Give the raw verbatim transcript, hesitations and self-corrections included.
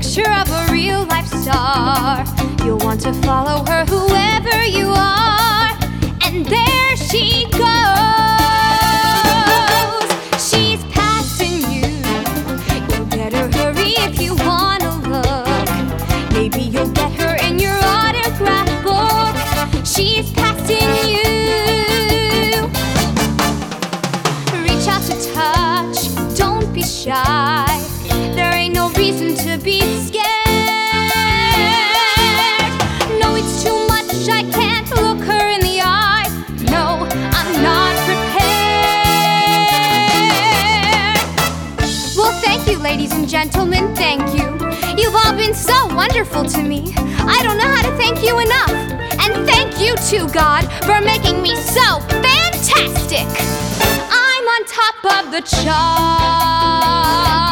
picture of a real-life star. You'll want to follow her whoever you are. And there she goes. She's passing you. You better hurry if you wanna look. Maybe you'll get her in your autograph book. She's passing you. Reach out to touch, don't be shy. There ain't no reason to be scared. No, it's too much, I can't look her in the eye. No, I'm not prepared. Well, thank you, ladies and gentlemen, thank you. You've all been so wonderful to me. I don't know how to thank you enough. And thank you too, God, for making me so fantastic. I'm on top of the chart.